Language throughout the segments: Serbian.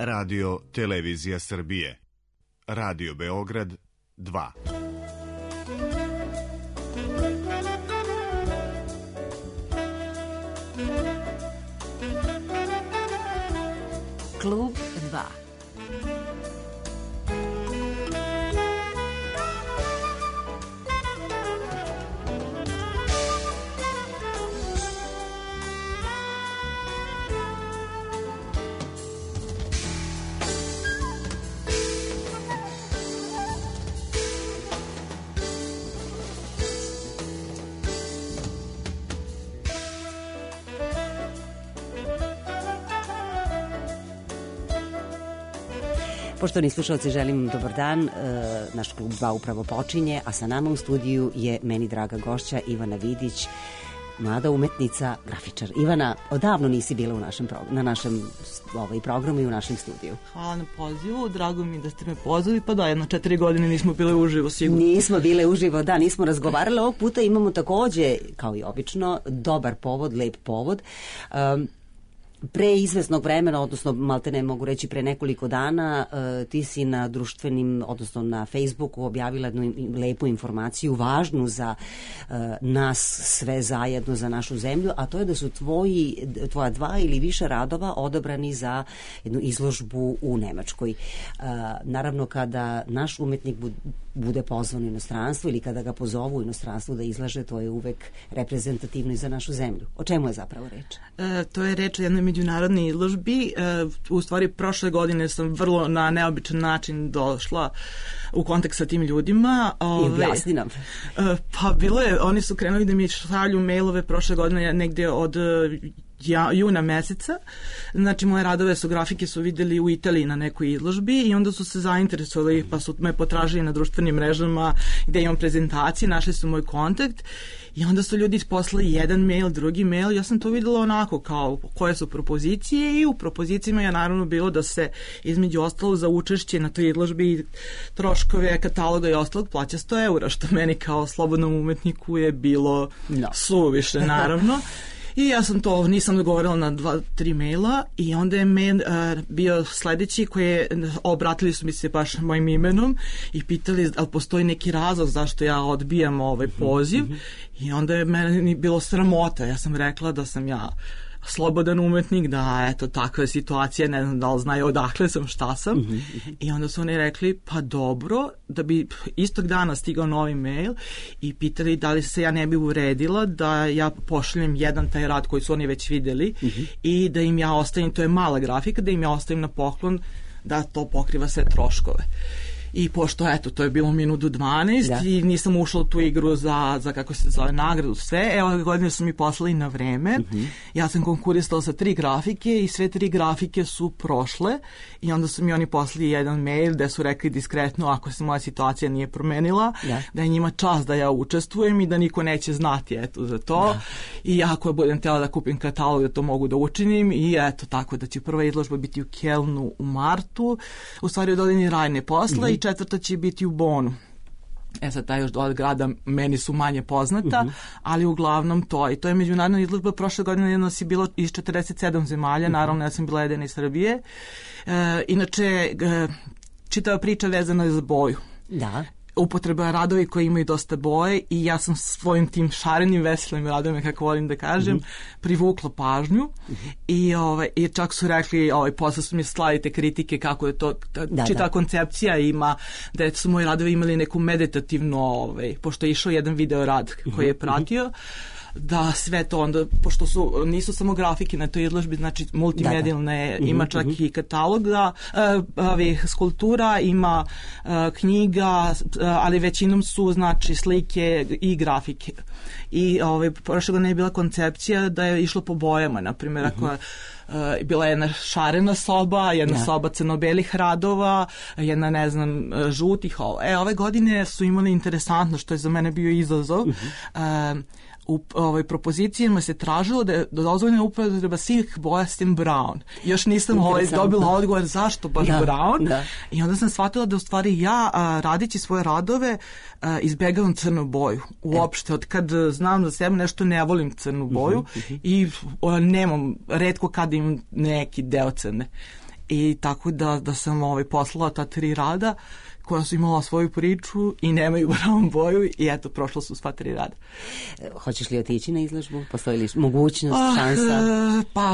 Radio Televizija Srbije. Radio Beograd 2. Klub 2. Poštovani slušalci, želim dobar dan. Naš klub 2 upravo počinje, a sa nama u studiju je meni draga gošća Ivana Vidić, mlada umetnica, grafičar. Ivana, odavno nisi bila na našem programu i u našem studiju. Hvala na pozivu, drago mi da ste me pozvali, pa da, 4 godine nismo bile uživo, sigurno. Nismo bile uživo, da, nismo razgovarali. Ovog puta imamo takođe, kao i obično, dobar povod, lep povod. Pre izvesnog vremena, odnosno maltene mogu reći pre nekoliko dana, ti si na društvenim, odnosno na Facebooku objavila jednu lepu informaciju, važnu za nas sve zajedno, za našu zemlju, a to je da su tvoja 2 ili više radova odabrani za jednu izložbu u Nemačkoj. Naravno, kada naš umetnik bude pozvan u inostranstvo ili kada ga pozovu u inostranstvo da izlaže, to je uvek reprezentativno i za našu zemlju. O čemu je zapravo reč? To je reč o jednoj međunarodnoj izložbi. U stvari, prošle godine sam vrlo na neobičan način došla u kontakt sa tim ljudima. I objasni nam. Pa bilo je, oni su krenuli da mi šalju mailove prošle godine negde od juna meseca. Znači, moje radove grafike su videli u Italiji na nekoj izložbi i onda su se zainteresovali, pa su me potražili na društvenim mrežama gde imam prezentacije, našli su moj kontakt i onda su ljudi poslali jedan mail, drugi mail. Ja sam to videla onako kao koje su propozicije i u propozicijama je naravno bilo da se između ostalog za učešće na toj izložbi troškove kataloga i ostalog plaća 100 eura, što meni kao slobodnom umetniku je bilo suviše, naravno. I ja sam to, nisam dogovorila na 2-3 maila i onda je mail bio sledeći koji je, obratili su mi se baš mojim imenom i pitali ali postoji neki razlog zašto ja odbijam ovaj poziv i onda je meni bilo sramota. Ja sam rekla da sam ja slobodan umetnik, da eto takva je situacija, ne znam da li znaju odakle sam, šta sam. I onda su oni rekli pa dobro, da bi istog dana stigao novi mail i pitali da li se ja ne bi uredila da ja pošaljem jedan taj rad koji su oni već videli i da im ja ostavim, to je mala grafika, da im ja ostavim na poklon da to pokriva sve troškove. I pošto, eto, to je bilo minutu 12 i nisam ušla u tu igru za kako se zove, nagradu, sve. Ove godine su mi poslali na vreme. Ja sam konkurisala sa 3 grafike i sve 3 grafike su prošle i onda su mi oni poslali jedan mail gde su rekli diskretno ako se moja situacija nije promenila, da je njima čast da ja učestvujem i da niko neće znati, eto, za to. I ako budem htjela da kupim katalog da to mogu da učinim i eto, tako da će prva izložba biti u Kelnu u martu, u stvari u Dolini Rajne posle i 4. će biti u Bonu. Sad ta još od grada meni su manje poznata, ali uglavnom to. I to je međunarodna izložba. Prošle godine nas je bilo iz 47 zemalja, naravno ja sam bila jedina iz Srbije. Inače, čitava priča vezana je za boju. Da. Upotreba radovi koji imaju dosta boje i ja sam svojim tim šarenim, veselim radovima, kako volim da kažem, privukla pažnju i čak su rekli, posle su mi slali te kritike kako je to, čita koncepcija ima, da su moji radovi imali neku meditativnu, pošto je išao jedan video rad koji je pratio, da sve to onda, pošto nisu samo grafike na toj izložbi, znači multimedijalne, ima čak i kataloga, skulptura, ima knjiga, ali većinom su znači slike i grafike. I prošle godine je bila koncepcija da je išlo po bojama, na primjer, ako bila jedna šarena soba, jedna soba crno-belih radova, jedna, ne znam, žutih. Ove godine su imali interesantno, što je za mene bio izazov, u propozicijama se tražilo da je dozvoljena upotreba svih boja s tim brown. Još nisam dobila odgovor zašto baš brown. I onda sam shvatila da u stvari ja radići svoje radove izbegavam crnu boju. Uopšte, od kad znam za sebe nešto ne volim crnu boju i nemam, retko kad imam neki deo crne. i tako da sam poslala ta 3 rada koja su imala svoju priču i nemaju brown boju i eto, prošla su sva 3 rada. Hoćeš li otići na izložbu? Postoji li mogućnost, šansa? Pa,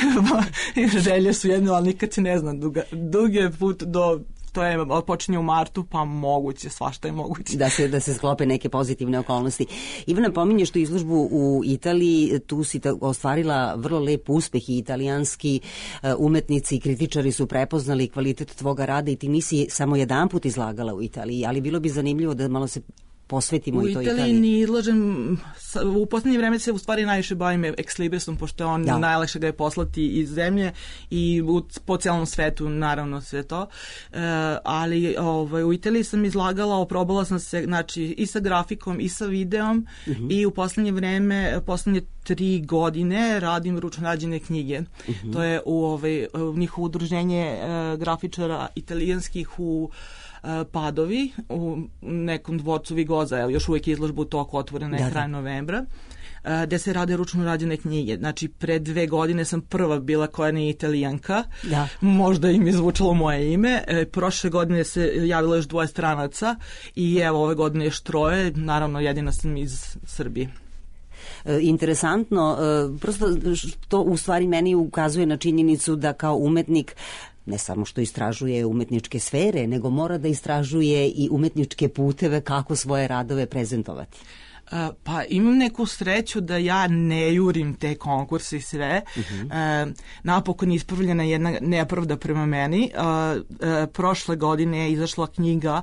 želje su jedno, ali nikad se ne znam. Dug je put to počinje u martu, pa moguće, svašta je moguće. Da se sklope neke pozitivne okolnosti. Ivana, pominješ tu izložbu u Italiji, tu si ostvarila vrlo lep uspeh i italijanski umetnici i kritičari su prepoznali kvalitet tvoga rada i ti nisi samo jedanput izlagala u Italiji, ali bilo bi zanimljivo da malo se posvetimo i to Italiji. U Italiji ne izlažem, u posljednje vreme se u stvari najviše bavim ex librisom, pošto on najlakše ga je poslati iz zemlje i po cijelom svetu, naravno sve to. Ali u Italiji sam izlagala, oprobala sam se i sa grafikom i sa videom i u posljednje vreme, posljednje 3 godine radim ručno rađene knjige. To je u njihovo udruženje grafičara italijanskih u Padovi, u nekom dvorcu Vigoza, još uvijek izložba u toku, otvorena je kraj novembra, gde se rade ručno rađene knjige. Znači, pre 2 godine sam prva bila koja nije Italijanka, možda im je zvučalo moje ime. Prošle godine se javilo još 2 stranaca i evo ove godine još 3, naravno jedina sam iz Srbije. Interesantno, prosto to u stvari meni ukazuje na činjenicu da kao umetnik ne samo što istražuje umetničke sfere, nego mora da istražuje i umetničke puteve kako svoje radove prezentovati. Pa imam neku sreću da ja ne jurim te konkurse i sve. Napokon je ispravljena jedna nepravda prema meni. Prošle godine je izašla knjiga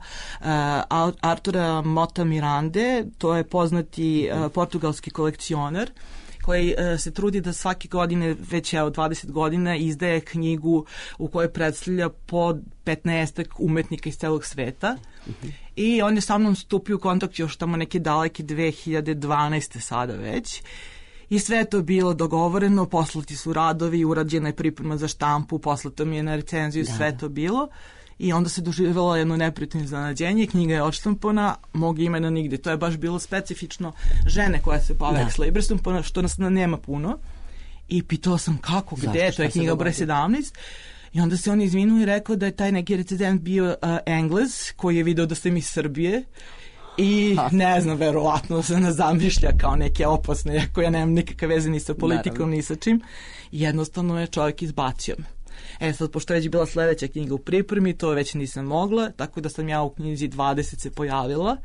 Artura Mota Mirande, to je poznati portugalski kolekcioner, koji se trudi da svake godine, već 20 godina, izdaje knjigu u kojoj predstavlja po 15 umetnika iz celog sveta. I on je sa mnom stupio u kontakt još tamo neke daleke 2012. sada već. I sve je to bilo dogovoreno, poslati su radovi, urađena je priprema za štampu, poslato mi je na recenziju, sve to bilo. I onda se doživjelo jedno neprijatno iznenađenje, knjiga je odštampana, mog imena nigde. To je baš bilo specifično žene koja se bave ex librisom, što nas nema puno. I pitala sam kako, gde, to je knjiga broj 17. I onda se on izvinuo i rekao da je taj neki recenzent bio Englez, koji je video da sam iz Srbije. I ne znam, verovatno se nas zamišlja kao neke opasne, ako ja nemam nikakve veze ni sa politikom, ni sa čim. I jednostavno je čovjek izbacio me. Sad, pošto već bila sledeća knjiga u pripremi, to već nisam mogla, tako da sam ja u knjizi 20 se pojavila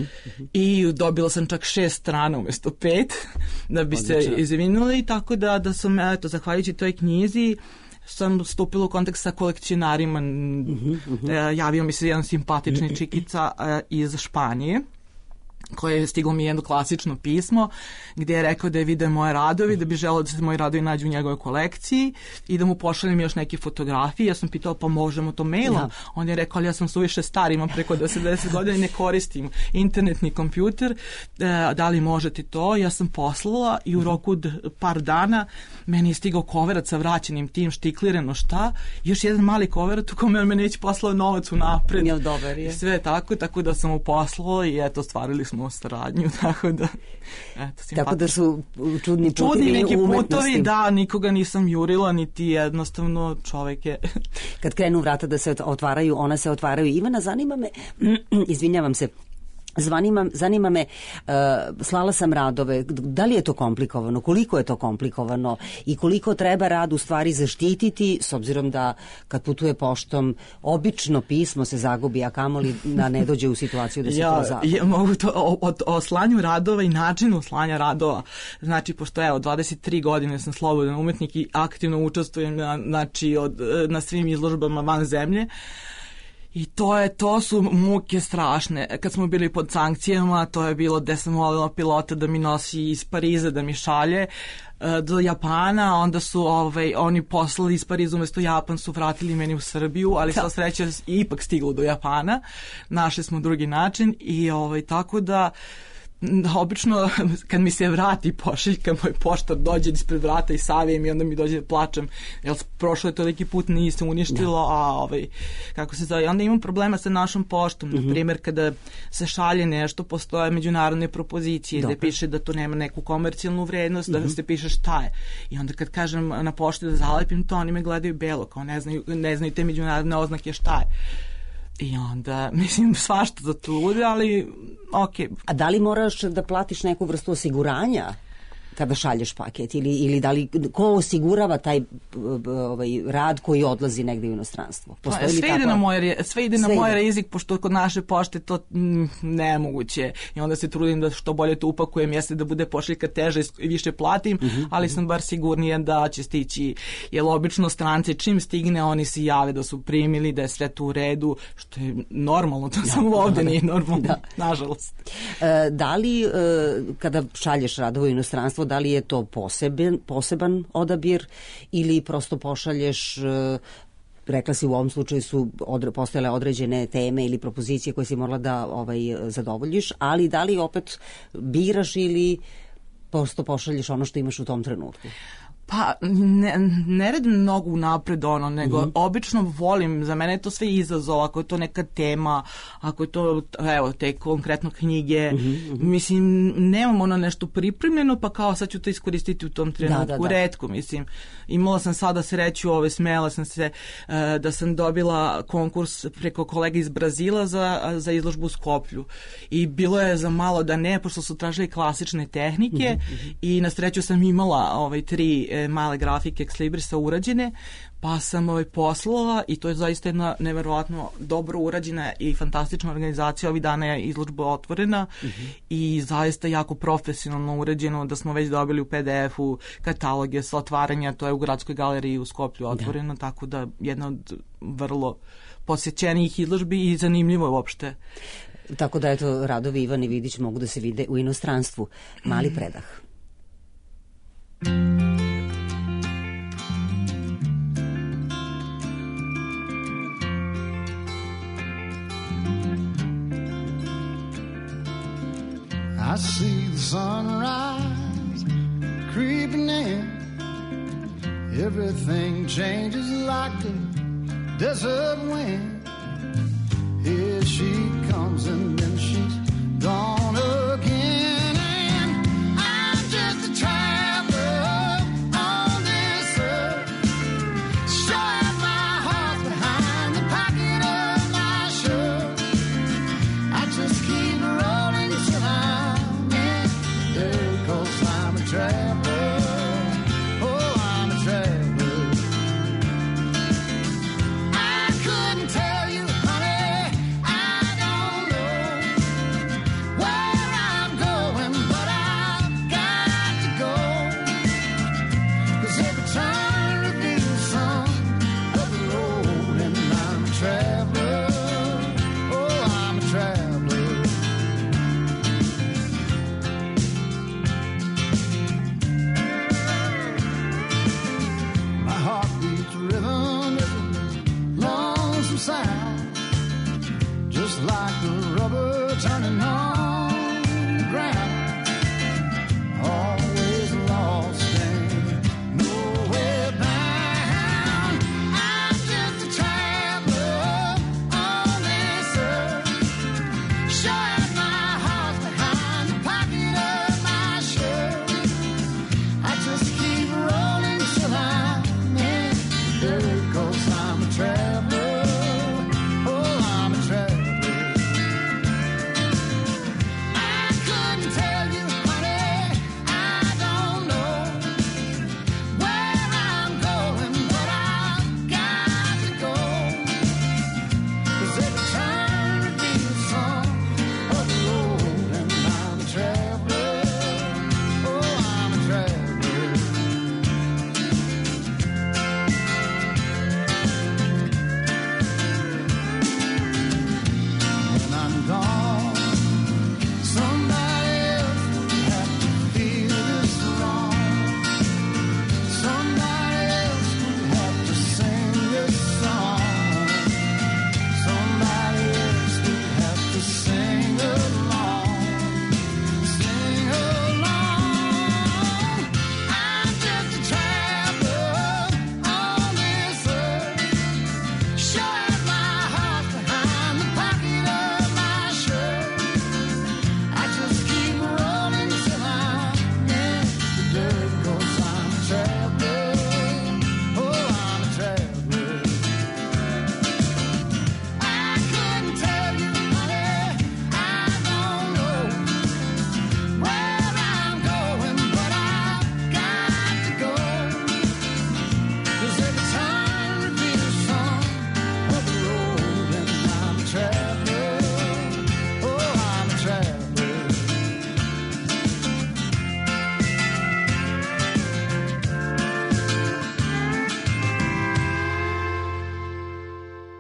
i dobila sam čak 6 strana umjesto 5 da bi se izvinuli, tako da sam, zahvaljujući toj knjizi, sam stupila u kontakt sa kolekcionarima. Javio mi se jedan simpatični čikica iz Španije, koje je stiglo mi jedno klasično pismo gdje je rekao da je video moje radovi, da bi želeo da se moji radovi nađu u njegovoj kolekciji i da mu pošaljem još neke fotografije. Ja sam pitao pa možemo to mailom. On je rekao ali ja sam suviše star, imam preko 10 godina i ne koristim internetni kompjuter, da li možete to? Ja sam poslala i u roku od par dana meni je stigao koverac sa vraćenim tim štiklirano šta, još jedan mali koverac u kome on me neće poslao novac unapred. Dobar je. Sve tako da sam mu poslala i eto, stvarili smo saradnju, tako da tako da su čudni neki putovi, da, nikoga nisam jurila, niti jednostavno čovjek je. Kad krenu vrata da se otvaraju, ona se otvaraju. Ivana, zanima me, izvinjavam se, zanima me, slala sam radove, da li je to komplikovano, koliko je to komplikovano i koliko treba rad u stvari zaštititi, s obzirom da kad putuje poštom, obično pismo se zagubi, a kamoli da ne dođe u situaciju da se to zagubi. Ja mogu to o slanju radova i načinu slanja radova. Znači, pošto 23 godine sam slobodan umetnik i aktivno učestvujem na svim izložbama van zemlje. I to su muke strašne. Kad smo bili pod sankcijama, to je bilo gde sam molila pilota da mi nosi iz Pariza, da mi šalje do Japana, onda su oni poslali iz Pariza umjesto Japan, su vratili meni u Srbiju, ali sva sreća ipak stiglo do Japana. Našli smo drugi način i tako da Obično kad mi se vrati pošiljka, moj poštar dođe ispred vrata i savije mi, onda mi dođe da plačem, jer prošlo je toliki put, nije se uništilo, a kako se zove, onda imam problema sa našom poštom, na primjer kada se šalje nešto, postoje međunarodne propozicije gde piše da to nema neku komercijalnu vrednost, da se piše šta je, i onda kad kažem na pošti da zalepim to, oni me gledaju belo, kao ne znaju te međunarodne oznake šta je. I onda, mislim, svašta za to ljude, ali okej. A da li moraš da platiš neku vrstu osiguranja kada šalješ paket ili da li, ko osigurava taj rad koji odlazi negde u inostranstvo? Sve ide na moj rizik, pošto kod naše pošte to nemoguće, i onda se trudim da što bolje to upakujem, jeste da bude pošiljka teža i više platim, ali sam bar sigurnija da će stići, jer obično stranci čim stigne oni se jave da su primili, da je sve to u redu, što je normalno, to samo ovde nije normalno, nažalost. Da li kada šalješ radove u inostranstvo, da li je to poseban odabir ili prosto pošalješ, rekla si u ovom slučaju su postojale određene teme ili propozicije koje si morala da zadovoljiš, ali da li opet biraš ili prosto pošalješ ono što imaš u tom trenutku? Pa, ne radim mnogo unapred nego obično volim, za mene je to sve izazov, ako je to neka tema, ako je to, evo, te konkretno knjige, mislim, nemam nešto pripremljeno, pa kao sad ću to iskoristiti u tom trenutku, retko, mislim. Imala sam sada sreću, smela sam se da sam dobila konkurs preko kolega iz Brazila za izložbu u Skoplju, i bilo je za malo da ne, pošto su tražili klasične tehnike, i na sreću sam imala 3 male grafike ex librisa urađene, pa sam poslala, i to je zaista jedna neverovatno dobro urađena i fantastična organizacija. Ovih dana je izložba otvorena i zaista jako profesionalno urađeno, da smo već dobili u PDF-u kataloge sa otvaranja, to je u Gradskoj galeriji u Skoplju otvoreno, tako da jedna od vrlo posjećenijih izložbi i zanimljivo je uopšte. Tako da, eto, radovi Ivane Vidić mogu da se vide u inostranstvu. Mali predah. I see the sunrise creeping in. Everything changes like the desert wind. Here she comes and then she's gone again. And I'm just a traveler on this earth, showing my heart behind the pocket of my shirt. I just keep rolling till I'm in there, 'cause I'm a traveler. Oh, I'm a traveler. I couldn't tell you, honey, I don't know where I'm going, but I've got to go, 'cause every turn reveals some of the road, and I'm a traveler. Oh, I'm a traveler. My heart beats rhythm is a lonesome sound, just like the rubber turning on the ground. Always lost and nowhere bound. I'm just a traveler on this earth, showing my heart behind the pocket of my shirt. I just keep rolling till I'm in there, 'cause I'm a traveler. Oh, I'm a traveler.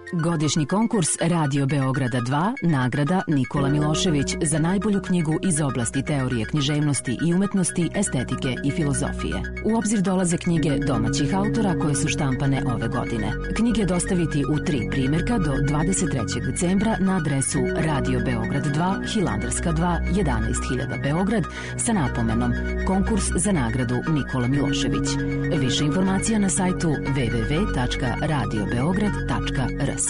Godišnji konkurs Radio Beograda 2, nagrada Nikola Milošević za najbolju knjigu iz oblasti teorije književnosti i umetnosti, estetike i filozofije. U obzir dolaze knjige domaćih autora koje su štampane ove godine. Knjige dostaviti u 3 primjerka do 23. decembra na adresu Radio Beograd 2, Hilandarska 2, 11.000 Beograd sa napomenom Konkurs za nagradu Nikola Milošević. Više informacija na sajtu www.radiobeograd.rs.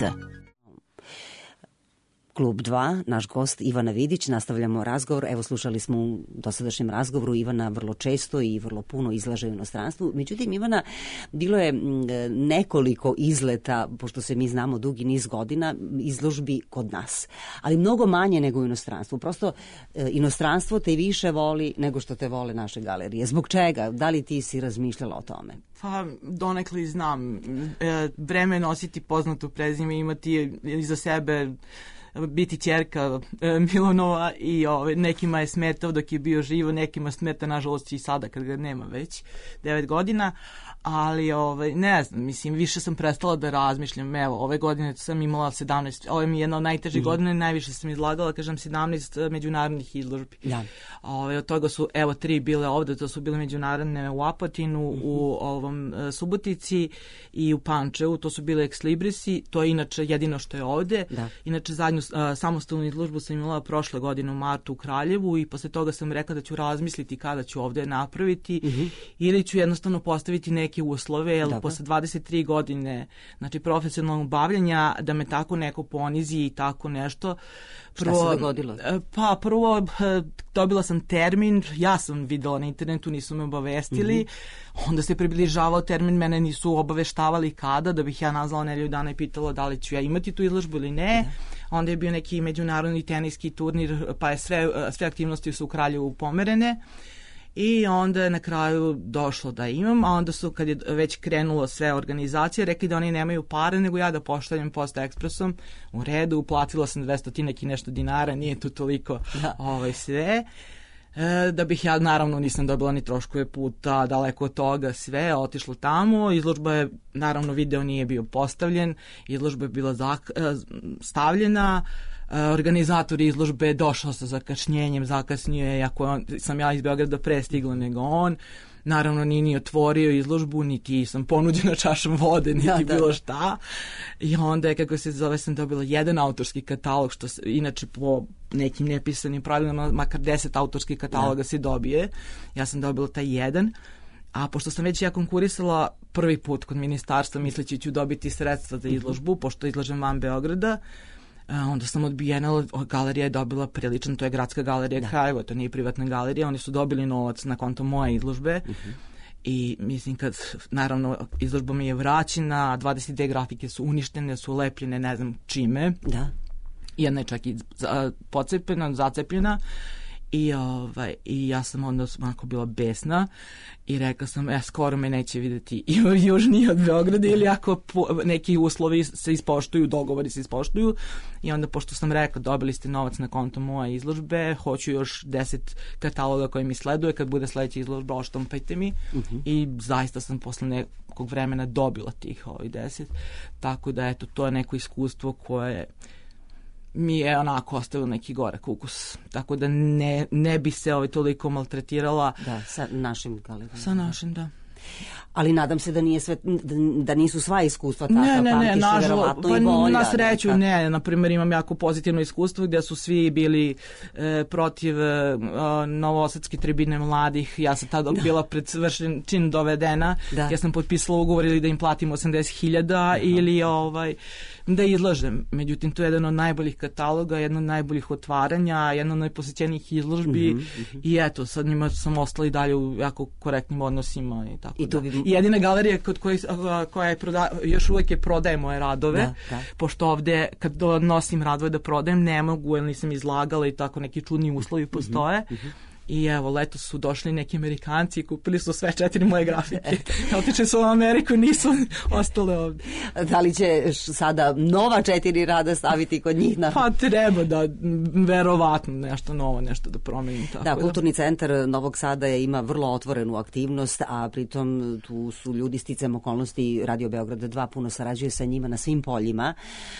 Klub 2, naš gost Ivana Vidić, nastavljamo razgovor. Evo, slušali smo u dosadašnjem razgovoru, Ivana vrlo često i vrlo puno izlaže u inostranstvu. Međutim, Ivana, bilo je nekoliko izleta, pošto se mi znamo dugi niz godina, izložbi kod nas. Ali mnogo manje nego u inostranstvu. Prosto, inostranstvo te više voli nego što te vole naše galerije. Zbog čega? Da li ti si razmišljala o tome? Pa, donekle znam. Vreme nositi poznato prezime, imati iza sebe biti ćerka Milonova i nekima je smetao dok je bio živo, nekima smeta nažalost i sada kad ga nema već 9 godina, ali ne znam, mislim, više sam prestala da razmišljam. Evo, ove godine sam imala 17, ovo mi je jedna od najtežih godina i najviše sam izlagala, kažem, 17 međunarodnih izložbi. Ja. Od toga su, 3 bile ovde, to su bile međunarodne u Apatinu, u Subotici i u Pančevu, to su bile Ex Librisi, to je inače jedino što je ovde. Da. Inače, zadnju samostalnu izložbu sam imala prošle godine u martu u Kraljevu i posle toga sam rekla da ću razmisliti kada ću ovde napraviti ili ću jednostavno postaviti neke uslove, jer posle 23 godine, znači profesionalnog bavljanja, da me tako neko ponizi i tako nešto. Šta se dogodilo? Pa prvo dobila sam termin, ja sam videla na internetu, nisu me obavestili, onda se približavao termin, mene nisu obaveštavali kada, da bih ja nazvala nedelju dana i pitala da li ću ja imati tu izložbu ili ne. Onda je bio neki međunarodni teniski turnir, pa je sve aktivnosti su u Kraljevu pomerene. I onda je na kraju došlo da imam, a onda su, kad je već krenulo sve organizacije, rekli da oni nemaju pare, nego ja da pošaljem Posta Ekspresom. U redu, uplatila sam 200 i nešto dinara, nije tu toliko sve. Da bih ja, naravno, nisam dobila ni troškove puta, daleko od toga, sve, otišlo tamo. Izložba je, naravno, video nije bio postavljen, izložba je bila stavljena. Organizator izložbe došao sa zakašnjenjem, zakasnio je, ako sam ja iz Beograda pre stigla nego on. Naravno, nije ni otvorio izložbu, niti sam ponuđena čašom vode, niti bilo šta. I onda je, kako se zove, sam dobila jedan autorski katalog, što se, inače po nekim nepisanim pravilima, makar 10 autorskih kataloga se dobije. Ja sam dobila taj jedan. A pošto sam već ja konkurisala prvi put kod ministarstva, misleći ću dobiti sredstva za izložbu, pošto izlažem van Beograda, onda sam odbijena, galerija je dobila priličan, to je Gradska galerija Kraljevo, to nije privatna galerija, oni su dobili novac na konto moje izložbe i mislim kad, naravno, izložba mi je vraćena, 22 grafike su uništene, su lepljene, ne znam čime, jedna je čak i pocepljena, zacepljena. I ja sam onda onako bila besna i rekla sam, skoro me neće vidjeti južnije od Beograda ili ako neki uslovi se ispoštuju, dogovori se ispoštuju. I onda, pošto sam rekla, dobili ste novac na konto moje izložbe, hoću još 10 kataloga koji mi sleduje, kad bude sledeća izložba, oštampajte mi. I zaista sam posle nekog vremena dobila tih 10. Tako da, eto, to je neko iskustvo koje mi je onako ostavilo neki gorak ukus. Tako da ne bi se toliko maltretirala. Da, sa našim galerijama. Sa našim, da. Ali nadam se da nije sve, da nisu sva iskustva takva, pamtiš verovatno i bolja. Na sreću ne, na primjer imam jako pozitivno iskustvo gdje su svi bili protiv Novosadske tribine mladih, ja sam tada bila pred svršen čin dovedena, ja sam potpisala ugovor ili da im platim 80.000 ili da izlažem. Međutim, to je jedan od najboljih kataloga, jedno od najboljih otvaranja, jedno od najposjećenijih izložbi i eto, sad njima sam ostala i dalje u jako korektnim odnosima i tako. I jedina galerija kod koja još uvijek je prodaje moje radove, pošto ovde kad nosim radove da prodajem ne mogu, jer nisam izlagala i tako neki čudni uslovi postoje. I evo, letos su došli neki Amerikanci i kupili su sve 4 moje grafike. Otišli su u Ameriku, nisu ostale ovdje. Da li ćeš sada nova 4 rada staviti kod njih? Pa treba da, verovatno, nešto novo, nešto da promenim. Tako da, Kulturni centar Novog Sada ima vrlo otvorenu aktivnost, a pritom tu su ljudi sticajem okolnosti, Radio Beograd 2 puno sarađuje sa njima na svim poljima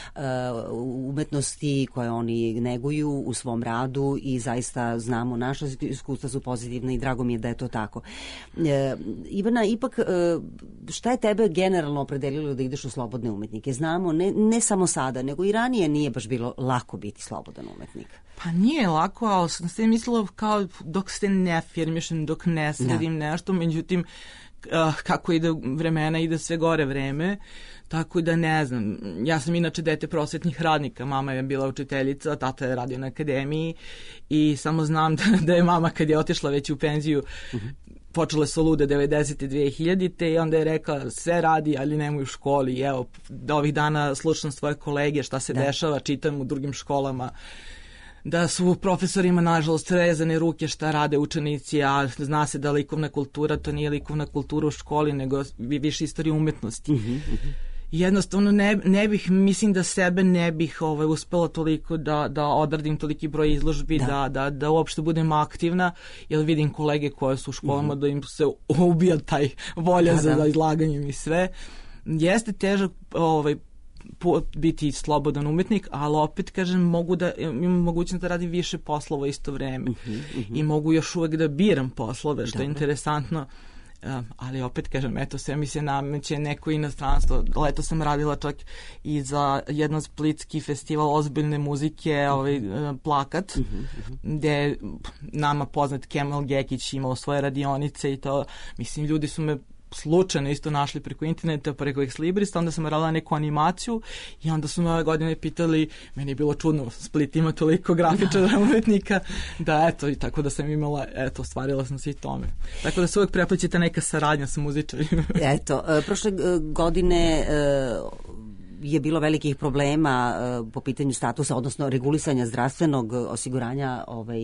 umetnosti koje oni neguju u svom radu i zaista znamo, naša iskustva su pozitivna i drago mi je da je to tako. Ivana, ipak šta je tebe generalno opredelilo da ideš u slobodne umetnike? Znamo, ne samo sada, nego i ranije nije baš bilo lako biti slobodan umetnik. Pa nije lako, ali sam se mislila kao dok se ne firmišem, dok ne sredim nešto, međutim kako ide vremena, ide sve gore vreme, tako da ne znam. Ja sam inače dete prosvetnih radnika, mama je bila učiteljica, tata je radio na akademiji i samo znam da je mama kad je otišla već u penziju, počele su lude 90. 2000. i onda je rekla sve radi, ali nemoj u školi. I evo, ovih dana slušam svoje kolege šta se dešava, čitam u drugim školama, da su profesorima nažalost rezane ruke šta rade učenici, a zna se da likovna kultura to nije likovna kultura u školi, nego više istorija umetnosti. Jednostavno ne bih, mislim da sebe ne bih uspela toliko da odradim toliki broj izložbi, da uopšte budem aktivna, jer vidim kolege koje su u školama da im se ubija taj volja za izlaganjem i sve. Jeste težak biti slobodan umetnik, ali opet kažem mogu da imam mogućnost da radim više poslova isto vreme i mogu još uvek da biram poslove, što je interesantno. Ali opet kažem, eto, sve mi se nameće neko inostranstvo. Leto sam radila čak i za jedan splitski festival ozbiljne muzike, Plakat, gde nama poznat Kemal Gekić imao svoje radionice i to, mislim, ljudi su me slučajno isto našli preko interneta, preko Exlibrista, onda sam radila neku animaciju i onda su me ove godine pitali, meni je bilo čudno, Split ima toliko grafičara umetnika, da eto, i tako da sam imala, eto, ostvarila sam se i tome. Tako da se uvek preplićete neka saradnja sa muzičarima. Eto, prošle godine je bilo velikih problema po pitanju statusa, odnosno regulisanja zdravstvenog osiguranja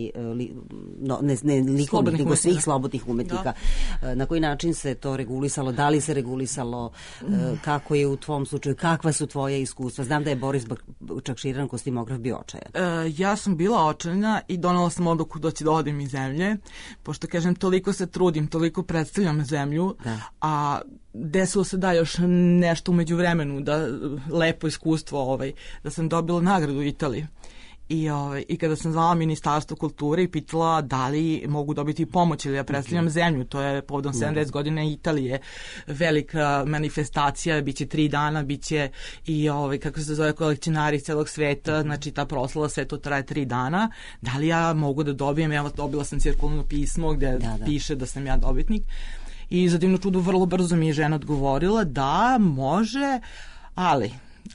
ne likovnih, nego svih slobodnih umetnika. Na koji način se to regulisalo? Da li se regulisalo? Kako je u tvom slučaju? Kakva su tvoje iskustva? Znam da je Boris Čakširan, kostimograf, bio očajan. Ja sam bila očajna i donela sam odluku da ću da odem iz zemlje, pošto, kažem, toliko se trudim, toliko predstavljam zemlju, a desilo se da još nešto umeđu vremenu, da lepo iskustvo, da sam dobila nagradu u Italiji. I kada sam zvala Ministarstvo kulture i pitala da li mogu dobiti pomoć ili ja predstavljam zemlju, to je povodom 70 godina Italije, velika manifestacija, bit će 3 dana, bit će i kako se zove, kolekcionari iz celog sveta, znači ta proslava, sve to traje 3 dana, da li ja mogu da dobijem, evo, dobila sam cirkularno pismo gde piše da sam ja dobitnik. I za divno čudo vrlo brzo mi je žena odgovorila da može, ali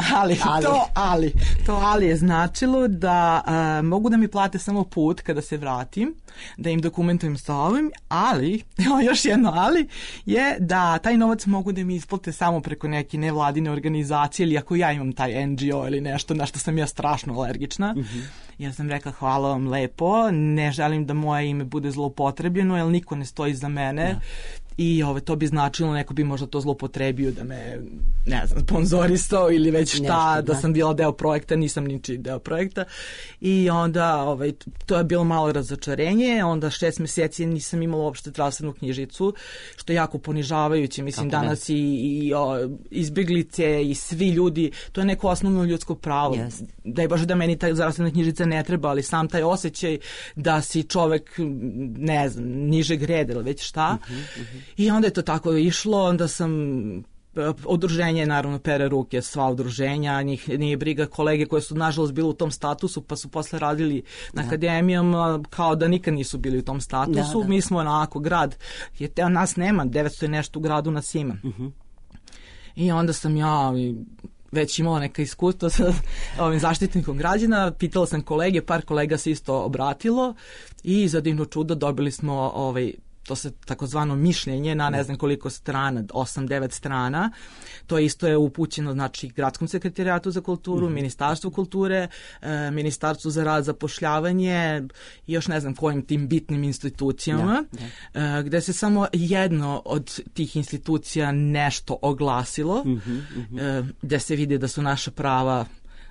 je značilo da mogu da mi plate samo put kada se vratim, da im dokumentujem sa ovim, ali, još jedno ali, je da taj novac mogu da mi isplate samo preko neke nevladine organizacije ili ako ja imam taj NGO ili nešto na što sam ja strašno alergična. Ja sam rekla hvala vam lepo, ne želim da moje ime bude zloupotrebljeno, jer niko ne stoji za mene. I to bi značilo, neko bi možda to zloupotrebio da me, ne znam, sponzorisao ili već šta, da sam bila deo projekta, nisam ničiji deo projekta. I onda to je bilo malo razočarenje, onda 6 meseci nisam imala uopšte zdravstvenu knjižicu, što je jako ponižavajuće, mislim, danas i izbjeglice i svi ljudi, to je neko osnovno ljudsko pravo. Daj Bože da meni ta zdravstvena knjižica ne treba, ali sam taj osjećaj da si čovek, ne znam, nižeg reda ili već šta. I onda je to tako išlo, onda sam udruženje naravno pere ruke, sva udruženja, njih nije briga, kolege koje su nažalost bili u tom statusu pa su posle radili na akademijama kao da nikad nisu bili u tom statusu. Mi smo onako grad, nas nema, 900 je nešto u gradu, nas ima. I onda sam ja već imala neka iskustva sa ovim zaštitnikom građana, pitala sam kolege, par kolega se isto obratilo i za divno čudo dobili smo to se takozvano mišljenje na ne znam koliko strana, 8-9 strana. To isto je upućeno znači Gradskom sekretarijatu za kulturu, Ministarstvu kulture, Ministarstvu za rad, zapošljavanje i još ne znam kojim tim bitnim institucijama, gde se samo jedno od tih institucija nešto oglasilo, gde se vidi da su naša prava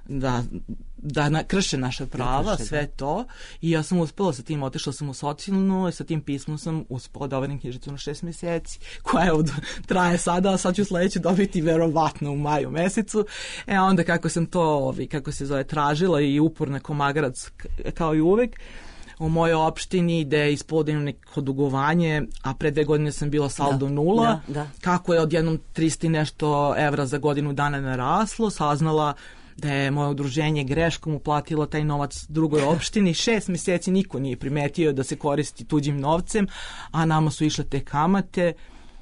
da krše naša prava, sve to. I ja sam uspela sa tim, otišla sam u socijalnu i sa tim pismom sam uspela da overim knjižicu na 6 meseci, koja traje sada, a sad ću sledeće dobiti verovatno u maju mesecu. Onda kako sam to, kako se zove, tražila i uporna ko magarac, kao i uvek, u mojoj opštini gde ispodim neko dugovanje, a pre 2 godine sam bila saldo 0, kako je odjednom 300 nešto evra za godinu dana naraslo, saznala da je moje udruženje greškom uplatilo taj novac drugoj opštini. 6 meseci niko nije primetio da se koristi tuđim novcem, a nama su išle te kamate.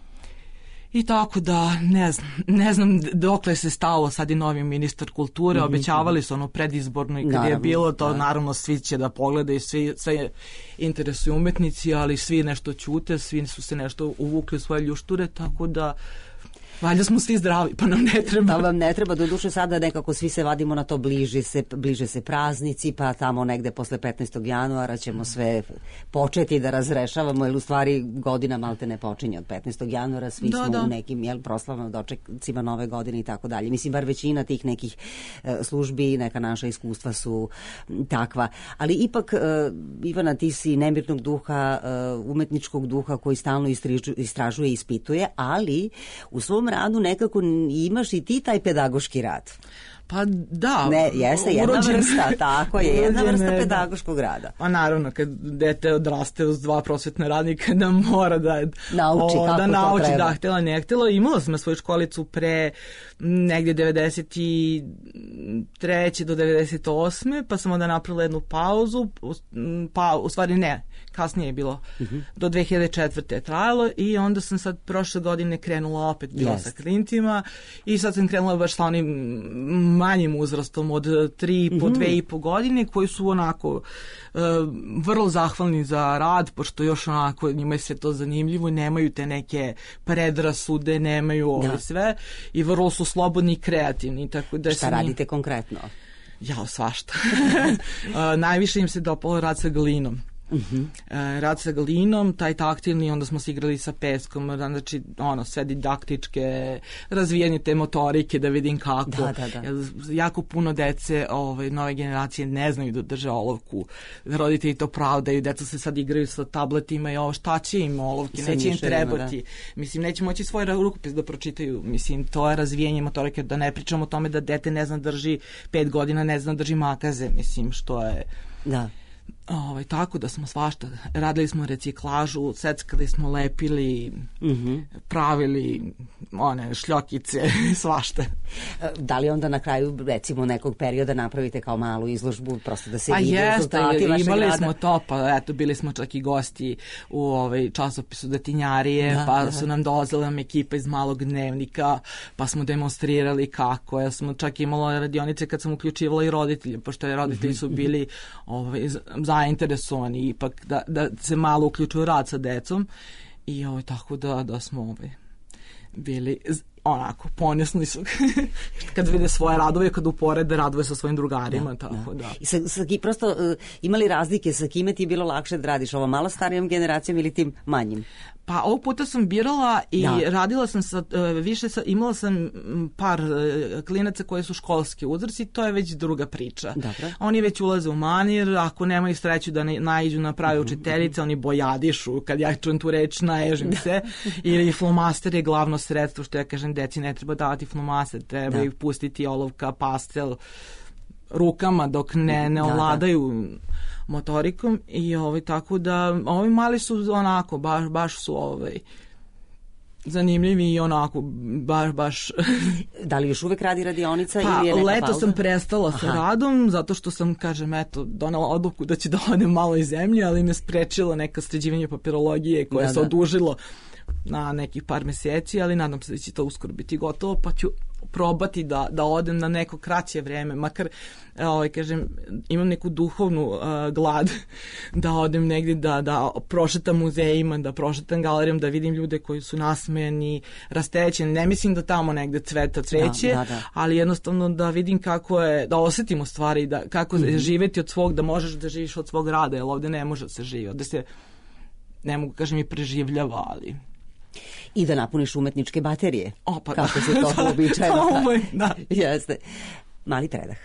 I tako da, ne znam dokle se stalo, sad i novi ministar kulture, obećavali su ono predizborno i kad je bilo to, naravno svi će da pogledaju, sve interesuju umetnici, ali svi nešto ćute, svi su se nešto uvukli u svoje ljušture, tako da valjda smo svi zdravi, pa nam ne treba. Pa vam ne treba, doduše sada nekako svi se vadimo na to, bliže se praznici, pa tamo negde posle 15. januara ćemo sve početi da razrešavamo, jer u stvari godina malte ne počinje od 15. januara, svi smo u nekim proslavama, dočecima nove godine i tako dalje. Mislim, bar većina tih nekih službi, neka naša iskustva su takva. Ali ipak, Ivana, ti si nemirnog duha, umetničkog duha koji stalno istražuje i ispituje, ali u svom radu nekako imaš i ti taj pedagoški rad. Pa da. Ne, jeste jedna vrsta, tako je, jedna vrsta pedagoškog rada. Pa naravno, kad dete odraste uz 2 prosvetne radnika, da mora da nauči kako da nauči, to treba. Da, htjela, ne htjela. Imala sam na svoju školicu pre negdje 93. do 98. pa sam onda napravila jednu pauzu, pa u stvari ne, kasnije je bilo, do 2004. je trajalo i onda sam sad prošle godine krenula opet bila sa klintima i sad sam krenula baš sa onim manjim uzrastom od 3,5, 2,5 godine koji su onako vrlo zahvalni za rad, pošto još onako njima je sve to zanimljivo, nemaju te neke predrasude, nemaju sve i vrlo su slobodni i kreativni. Tako da šta radite konkretno? Ja, svašta. Najviše im se dopalo rad sa glinom. Rad sa glinom, taj taktilni, onda smo se igrali sa peskom, znači sve didaktičke, razvijanje te motorike, da vidim kako. Jako puno dece nove generacije ne znaju da drže olovku, roditelji to pravdaju, deca se sad igraju sa tabletima i šta će im olovke, neće im trebati. Mislim, neće moći svoj rukopis da pročitaju, mislim, to je razvijanje motorike, da ne pričamo o tome da dete ne zna drži 5 godina, ne zna drži makaze, mislim, što je... Da. Tako da smo svašta, radili smo reciklažu, seckali smo, lepili, pravili one šljokice, svašta. Da li onda na kraju, recimo, nekog perioda napravite kao malu izložbu, prosto da se vidi rezultati vašeg rada? Imali smo to, pa eto, bili smo čak i gosti u časopisu Detinjarije, pa su nam dolazila ekipa iz Malog dnevnika, pa smo demonstrirali kako. Ja sam čak imala radionice kad sam uključivala i roditelje, pošto roditelji su bili zainteresovani ipak da se malo uključuju rad sa decom i tako da smo bili onako, ponosni su kad vide svoje radove, kad uporede radove sa svojim drugarima, tako da. I prosto imali razlike sa kime ti je bilo lakše da radiš, ovo malo starijom generacijom ili tim manjim? Pa ovog puta sam birala i radila sam imala sam par klinaca koji su školski uzrasti, to je već druga priča. Dobre. Oni već ulaze u manir, ako nemaju sreću da naiđu na prave učiteljice, oni bojadišu, kad ja čujem tu reč, naježim se, ili flomaster je glavno sredstvo, što ja kažem, deci ne treba davati flomaster, treba ih pustiti olovka, pastel, rukama dok ne ovladaju motorikom i tako da ovi mali su onako baš su zanimljivi i onako baš Da li još uvek radi radionica ili je neka pauza? Leto sam prestala sa radom zato što sam, kažem, donela odluku da ću da odem malo iz zemlje, ali me sprečilo neka sređivanje papirologije koje se odužilo na nekih par meseci, ali nadam se da će to uskoro biti gotovo, pa ću probati da odem na neko kraće vreme, makar kažem, imam neku duhovnu glad da odem negdje, da prošetam muzejima, da prošetam galerijom, da vidim ljude koji su nasmejani, rasterećeni. Ne mislim da tamo negde cveta cveće, ali jednostavno da vidim kako je, da osetimo stvari, kako živeti od svog, da možeš da živiš od svog rada, jer ovde ne može da se živi, ovde se, ne mogu kažem, i preživljava, ali... I da napuniš umetničke baterije. Pa kako se to uobičajeno. Da. Jeste. Mali predah.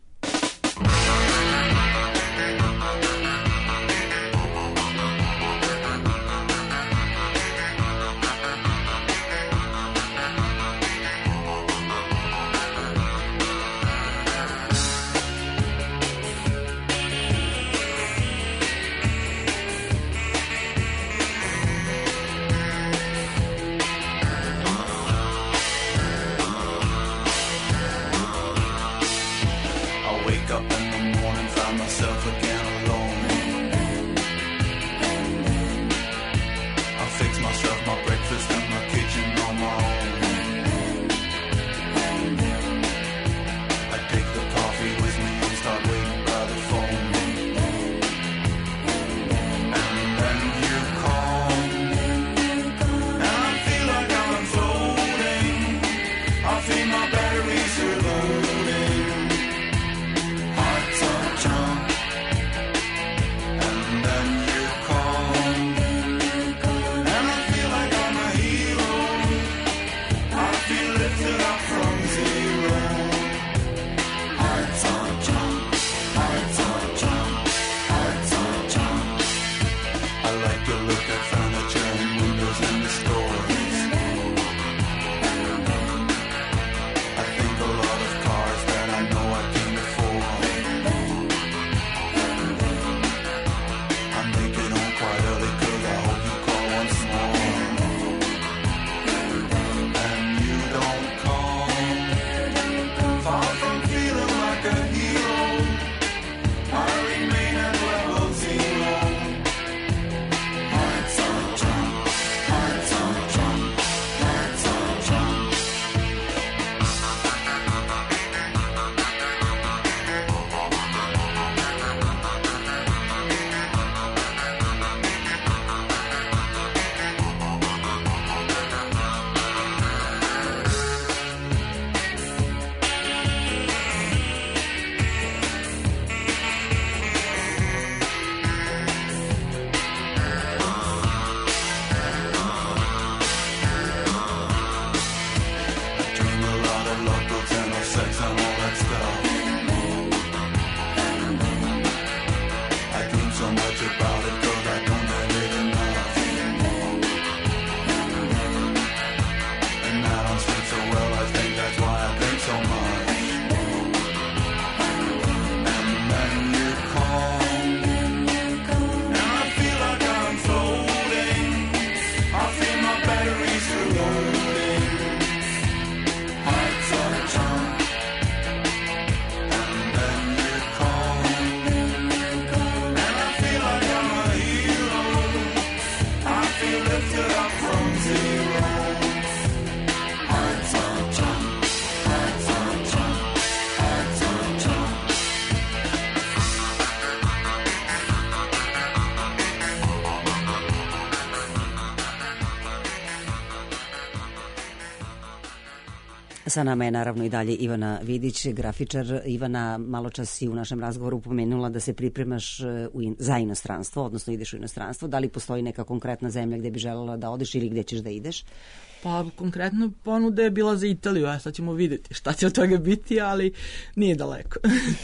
Sa nama je naravno i dalje Ivana Vidić, grafičar. Ivana, malo čas si u našem razgovoru pomenula da se pripremaš za inostranstvo, odnosno ideš u inostranstvo. Da li postoji neka konkretna zemlja gde bi želela da odeš ili gde ćeš da ideš? Pa konkretno ponuda je bila za Italiju, a sad ćemo vidjeti šta će od toga biti, ali nije daleko.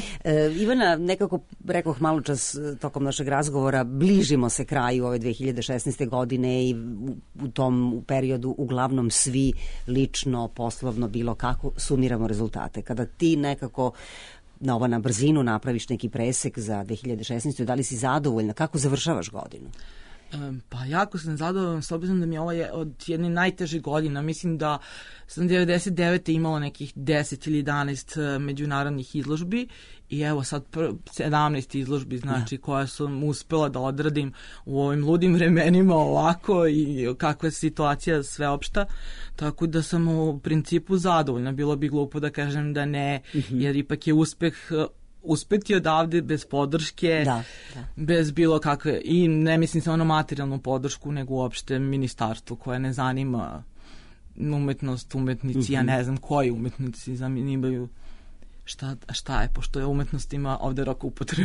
Ivana, nekako rekoh malo čas tokom našeg razgovora, bližimo se kraju ove 2016. godine i u tom periodu uglavnom svi lično, poslovno, bilo kako sumiramo rezultate. Kada ti nekako na brzinu napraviš neki presek za 2016. Da li si zadovoljna? Kako završavaš godinu? Pa jako sam zadovoljan, s obzirom da mi ovo je od jedne najtežih godina. Mislim da sam 99. imala nekih 10 ili 11 međunarodnih izložbi i evo sad 17 izložbi, znači koja sam uspela da odradim u ovim ludim vremenima ovako i kakva je situacija sveopšta, tako da sam u principu zadovoljna. Bilo bi glupo da kažem da ne, jer ipak je uspeti odavde bez podrške, bez bilo kakve, i ne mislim samo na materijalnu podršku, nego uopšte ministarstvo koje ne zanima umetnost, umetnici, ja ne znam koji umetnici zanimaju šta je, pošto je umetnost ima ovde rok upotrebe.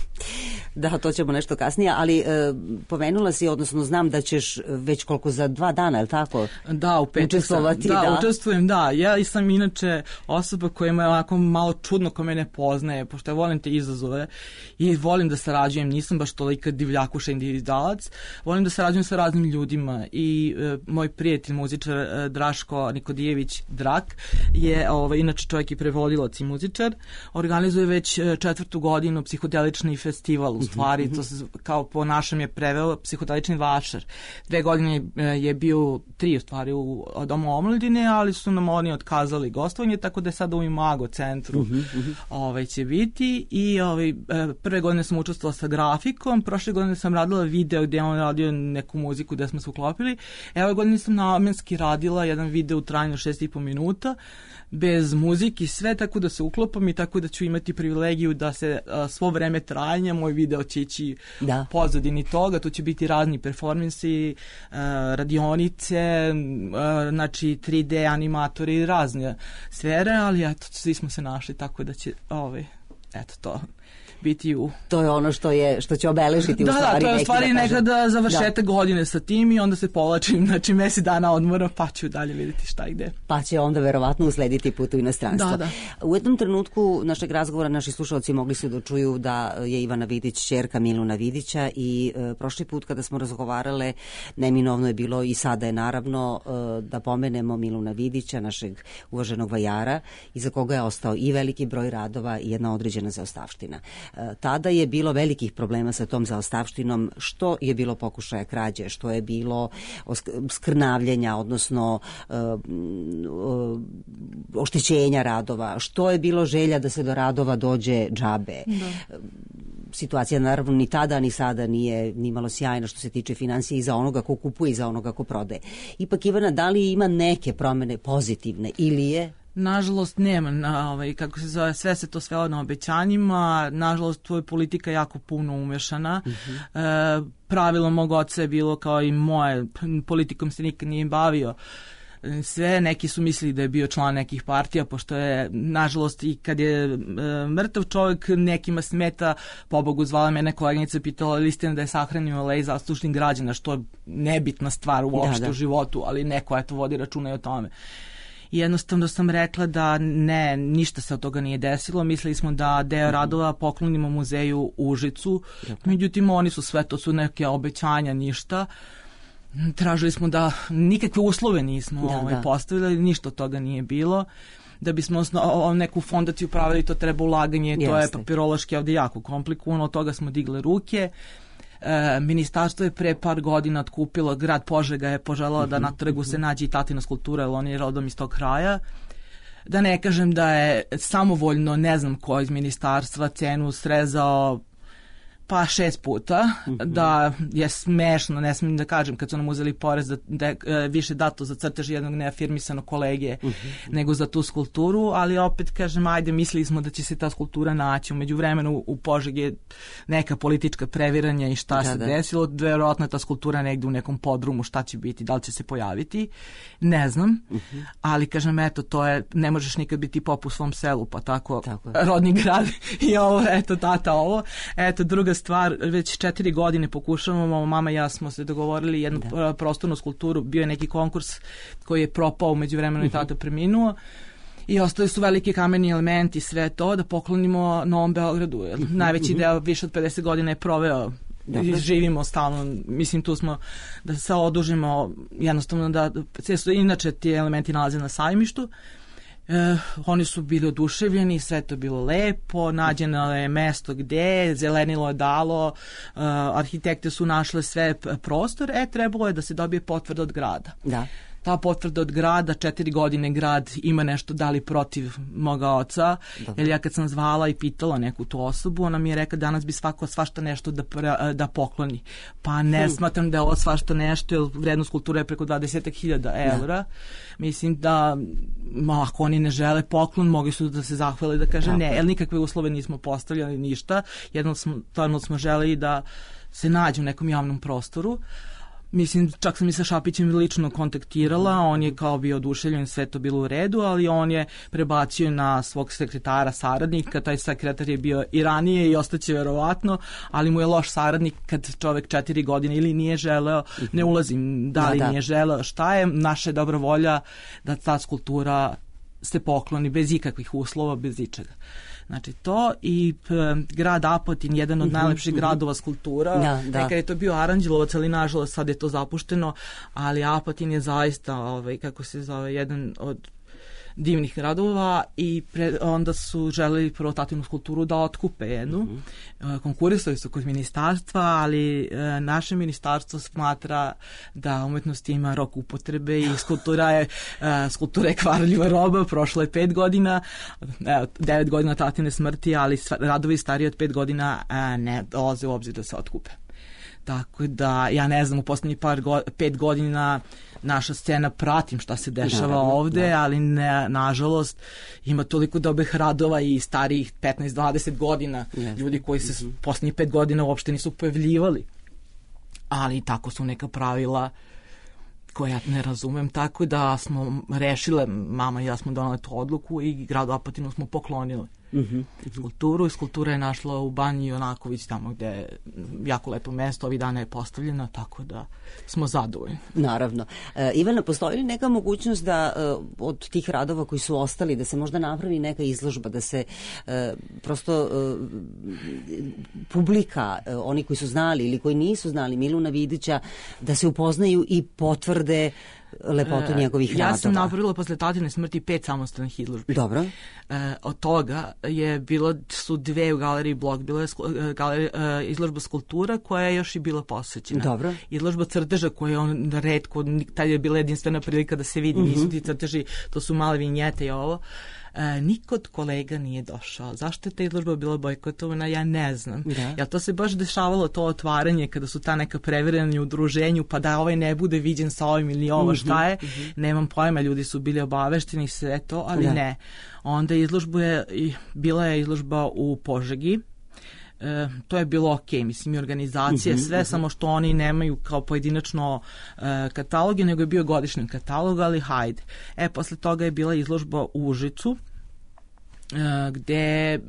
Da, to ćemo nešto kasnije, ali pomenula si, odnosno znam da ćeš već koliko za 2 dana, je li tako? Da, u petak učestvujem, da. Ja sam inače osoba koja ima ovako malo čudno ko me ne poznaje, pošto ja volim te izazove i volim da sarađujem, nisam baš tolika divljakuša individualac, volim da sarađujem sa raznim ljudima i moj prijatelj, muzičar Draško Nikodijević Drak je inače čovjek i prevodilac i muzičar, organizuje već 4. godinu psihodelični festival, u stvari, to se kao po našem je preveo psihodelični vašar. 2 godine je bio 3 u stvari u Domu omladine, ali su nam oni otkazali gostovanje, tako da je sada u Imago centru će biti i prve godine sam učestvovala sa grafikom, prošle godine sam radila video gdje on radio neku muziku gdje smo se uklopili, ove godine sam namenski radila jedan video u trajanju 6,5 minuta, bez muzike i sve, tako da se uklopam i tako da ću imati privilegiju da se svo vreme trajanja, moj video će ići pozadini toga, tu će biti razni performansi, radionice, znači 3D animatori i razne sfere, ali eto, svi smo se našli, tako da će eto to biti To je ono što će obeležiti u stvari. Da, to je u stvari nekada završetak godine sa tim i onda se povlačim, znači mesec dana odmora, pa ću dalje vidjeti šta i gde. Pa će onda verovatno uslediti put u inostranstvo. Da. U jednom trenutku našeg razgovora naši slušalci mogli su da čuju da je Ivana Vidić ćerka Miluna Vidića i prošli put kada smo razgovarale, neminovno je bilo i sada je naravno da pomenemo Miluna Vidića, našeg uvaženog vajara, iza koga je ostao i veliki broj radova i jedna određena zaostavština. Tada je bilo velikih problema sa tom zaostavštinom, što je bilo pokušaja krađe, što je bilo skrnavljenja, odnosno oštećenja radova, što je bilo želja da se do radova dođe džabe. Situacija naravno ni tada ni sada nije ni malo sjajna što se tiče financije i za onoga ko kupuje i za onoga ko prodaje. Ipak, Ivana, da li ima neke promene pozitivne ili je? Nažalost nema, kako se zove, sve se to svelo na obećanjima, nažalost tu je politika jako puno umešana. Pravilo mog oca je bilo kao i moje, politikom se nikad nije bavio. Sve, neki su mislili da je bio član nekih partija, pošto je, nažalost, i kad je mrtav čovjek, nekima smeta, pobogu zvala mene koleginica, pitala li istina da je sahranio lej zaslužnih građana, što je nebitna stvar uopšte u životu, ali neko eto vodi računa i o tome. I jednostavno sam rekla da ne, ništa se od toga nije desilo. Mislili smo da deo radova poklonimo muzeju u Užicu, međutim oni su sve, to su neke obećanja, ništa. Tražili smo da nikakve uslove nismo postavili, ništa od toga nije bilo. Da bismo neku fondaciju pravili, to treba ulaganje, to je papirološki ovdje jako komplikovano, od toga smo digle ruke. Ministarstvo je pre par godina otkupilo, grad Požega je poželao da na trgu se nađe i tatina skulptura, jer on je rodom iz tog kraja. Da ne kažem da je samovoljno, ne znam ko iz ministarstva, cenu srezao pa 6 puta, da je smešno, ne smijem da kažem, kad su nam uzeli porez da je više dato za crtež jednog neafirmisanog kolege nego za tu skulpturu, ali opet kažem, ajde, mislili smo da će se ta skulptura naći. Umeđu vremenu u Požegi je neka politička previranja i šta se desilo, verovatno je ta skulptura negde u nekom podrumu, šta će biti, da li će se pojaviti, ne znam, ali kažem, eto, to je, ne možeš nikad biti pop u svom selu, pa tako rodni grad i ovo, eto, tata ovo, eto, druga stvar, već 4 godine pokušavamo, mama i ja smo se dogovorili jednu prostornu skulpturu, bio je neki konkurs koji je propao, umeđu vremenu i tata preminuo i ostali su veliki kameni elementi, sve to, da poklonimo Novom Beogradu. Najveći deo, više od 50 godina je proveo, živimo stalno, mislim tu smo da se odužimo, jednostavno da se inače ti elementi nalaze na sajmištu. Oni su bili oduševljeni, sve to bilo lepo, nađeno je mesto gde, zelenilo je dalo, arhitekte su našle sve prostor, trebalo je da se dobije potvrda od grada. Da. Ta potvrda od grada, 4 godine grad ima nešto da li protiv moga oca, jer ja kad sam zvala i pitala neku tu osobu, ona mi je rekla danas bi svako svašta nešto da pokloni. Pa ne smatram da je ovo svašta nešto, jer vrednost kulture je preko 20.000 eura. Mislim da ako oni ne žele poklon, mogli su da se zahvale da kaže ne, jer nikakve uslove nismo postavljali, ništa. Jedno smo želeli da se nađe u nekom javnom prostoru. Mislim, čak sam i sa Šapićem lično kontaktirala, on je kao bio oduševljen, sve to bilo u redu, ali on je prebacio na svog sekretara, saradnika, taj sekretar je bio i ranije i ostaće verovatno, ali mu je loš saradnik kad čovek 4 godine ili nije želeo, ne ulazim da li nije želeo, šta je, naša je dobra volja da ta skulptura se pokloni bez ikakvih uslova, bez ičega. Znači to i grad Apatin, jedan od najlepših gradova skulptura. Nekad je to bio Aranđelovac, ali nažalost sad je to zapušteno, ali Apatin je zaista, kako se zove, jedan od divnih gradova i onda su želeli prvo Tatinu skulpturu da otkupe jednu. Konkurisali su kod ministarstva, ali naše ministarstvo smatra da umetnost ima rok upotrebe i skulptura je kvarljiva roba, prošlo je 5 godina, 9 godina Tatine smrti, ali radovi stariji od 5 godina ne dolaze u obzir da se otkupe. Tako da, ja ne znam, u poslednjih 5 godina naša scena pratim šta se dešava ovde, ali nažalost ima toliko dobrih radova i starijih 15-20 godina, ljudi koji se poslednjih 5 godina uopšte nisu pojavljivali. Ali tako su neka pravila koje ja ne razumem, tako da smo rešile, mama i ja smo donali tu odluku i gradu Apatinu smo poklonili skulpturu i skulptura je našla u Banji Jonaković, tamo gde je jako lepo mesto, ovih dana je postavljena, tako da smo zadovoljni. Naravno. Ivana, postoji li neka mogućnost da od tih radova koji su ostali, da se možda napravi neka izložba, da se prosto publika, oni koji su znali ili koji nisu znali Miluna Vidića, da se upoznaju i potvrde lepotu njegovih radova? Ja sam napravila posle Tatine smrti 5 samostalnih izložbi. Dobro. Od toga su 2 u galeriji Blok, bila je izložba skulptura koja je još i bila posvećena. Dobro. Izložba crteža koja je on retko, tad je bila jedinstvena prilika da se vidi, nisu ti crteži, to su male vinjete i ovo. Niko od kolega nije došao. Zašto je ta izložba bila bojkotovana, ja ne znam. Jel to se baš dešavalo, to otvaranje, kada su ta neka previranja u udruženju, pa da ovaj ne bude viđen sa ovim ili ovo, šta je? Nemam pojma, ljudi su bili obavešteni sve to, ali ne. Onda bila je izložba u Požegi. To je bilo okej, mislim, i organizacije, sve, samo što oni nemaju kao pojedinačno kataloge, nego je bio godišnji katalog, ali hajde. Posle toga je bila izložba u Užicu, gde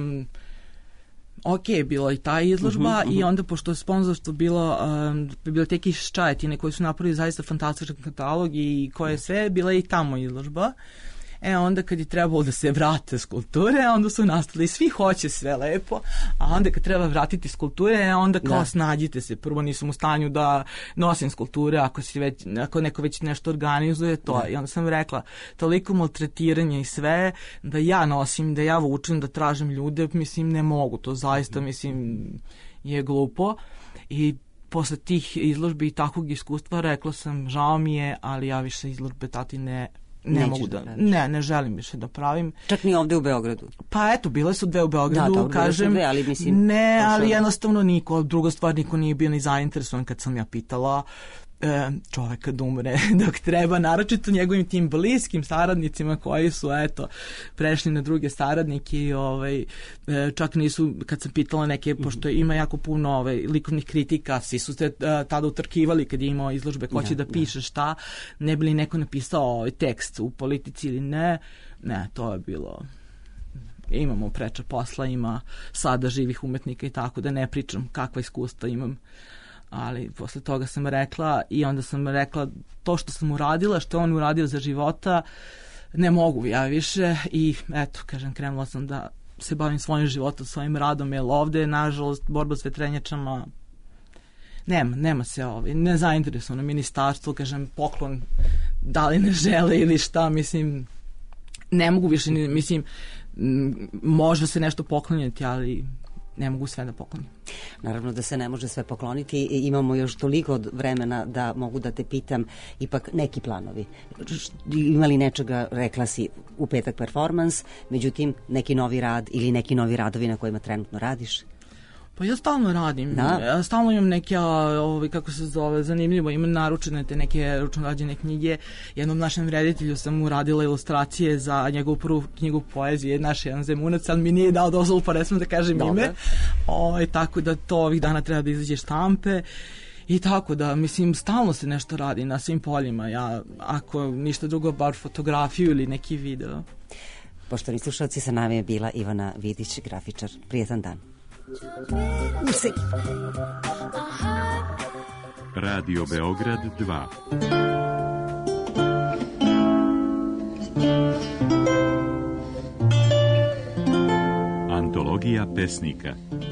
je bila i ta izložba i onda, pošto je sponzorstvo bilo biblioteke iz Čajetine koji su napravili zaista fantastičan katalog i koje sve, bila je i tamo izložba. Onda kad je trebalo da se vrate skulpture, onda su nastali, svi hoće sve lepo, a onda kad treba vratiti skulpture, onda kao snađite se. Prvo nisam u stanju da nosim skulpture, ako neko već nešto organizuje, to. I onda sam rekla, toliko maltretiranja i sve, da ja nosim, da ja vučem, da tražim ljude, mislim, ne mogu. To zaista, mislim, je glupo. I posle tih izložbi i takvog iskustva rekla sam, žao mi je, ali ja više izložbe Tatine ne mogu ne želim više da pravim. Čak ni ovde u Beogradu? Pa eto, bile su 2 u Beogradu, kažem. Ali mislim, ali jednostavno druga stvar, niko nije bio ni zainteresovan kad sam ja pitala čovek kad umre dok treba, naročito njegovim tim bliskim saradnicima koji su prešli na druge saradnike i čak nisu, kad sam pitala neke, pošto ima jako puno likovnih kritika, svi su se tada utrkivali kad je imao izložbe ko će da piše šta, ne bi li neko napisao tekst u Politici ili ne, to je bilo, imamo preča posla, ima sada živih umetnika i tako da ne pričam kakva iskustva imam. Ali posle toga sam rekla i onda sam rekla to što sam uradila, što on uradio za života, ne mogu ja više i eto, kažem, krenula sam da se bavim svojim životom, svojim radom, jer ovde, nažalost, borba s vetrenjačama nema se nezainteresovano ministarstvo, kažem, poklon, da li ne žele ili šta, mislim, ne mogu više, mislim, može se nešto pokloniti, ali ne mogu sve da poklonim. Naravno da se ne može sve pokloniti, imamo još toliko od vremena da mogu da te pitam ipak neki planovi. Imali nečega, rekla si u petak performans, međutim neki novi rad ili neki novi radovi na kojima trenutno radiš? Pa ja stalno radim. Ja stalno imam neke, kako se zove, zanimljivo, imam naručene te neke ručnorađene knjige. Jednom našem reditelju sam uradila ilustracije za njegovu prvu knjigu poezije, naš jedan Zemunac, ali mi nije dao dozvolu, pa ne smem da kažem ime. Tako da to ovih dana treba da izađe štampe. I tako da, mislim, stalno se nešto radi na svim poljima. Ja, ako ništa drugo, bar fotografiju ili neki video. Poštovani slušalci, sa nama je bila Ivana Vidić, grafičar. Prijetan dan. Radio Beograd 2. Antologija pesnika.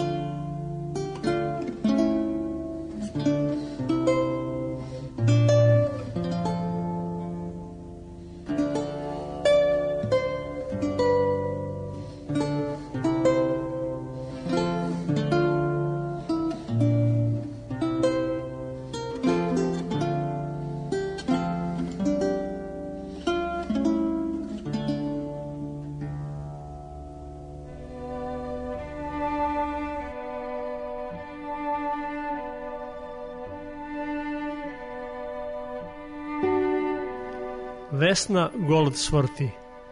Vesna Goldsworthy.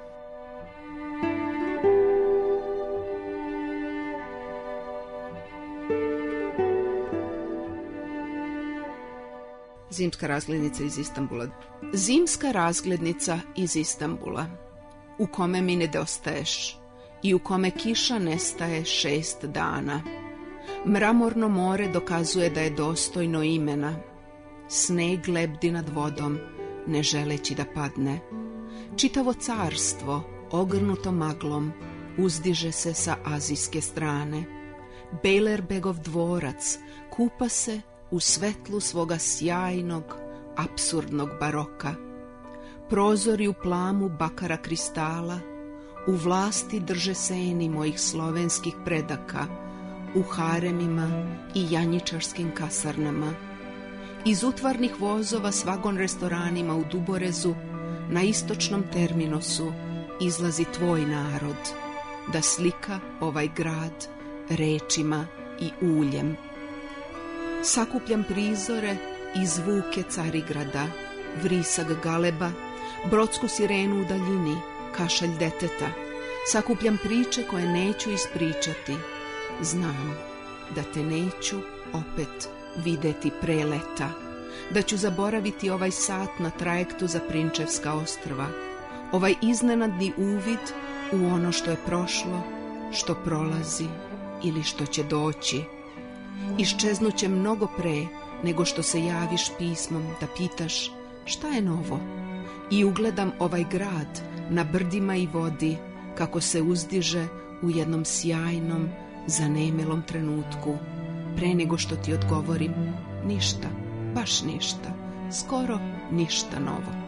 Zimska razglednica iz Istanbula. Zimska razglednica iz Istanbula, u kome mi nedostaješ i u kome kiša nestaje 6 dana. Mramorno more dokazuje da je dostojno imena. Sneg lebdi nad vodom, ne želeći da padne. Čitavo carstvo, ogrnuto maglom, uzdiže se sa azijske strane. Bejlerbegov dvorac kupa se u svetlu svoga sjajnog, apsurdnog baroka. Prozori u plamu bakara kristala u vlasti drže seni mojih slovenskih predaka, u haremima i janjičarskim kasarnama. Iz utvarnih vozova s vagon restoranima u Duborezu, na istočnom terminosu, izlazi tvoj narod, da slika ovaj grad rečima i uljem. Sakupljam prizore i zvuke Carigrada, vrisak galeba, brodsku sirenu u daljini, kašalj deteta. Sakupljam priče koje neću ispričati. Znam da te neću opet videti pre leta, da ću zaboraviti ovaj sat na trajektu za Prinčevska ostrva, ovaj iznenadni uvid u ono što je prošlo, što prolazi ili što će doći. Iščeznuće mnogo pre nego što se javiš pismom da pitaš šta je novo, i ugledam ovaj grad na brdima i vodi kako se uzdiže u jednom sjajnom, zanemelom trenutku, pre nego što ti odgovorim ništa, baš ništa, skoro ništa novo.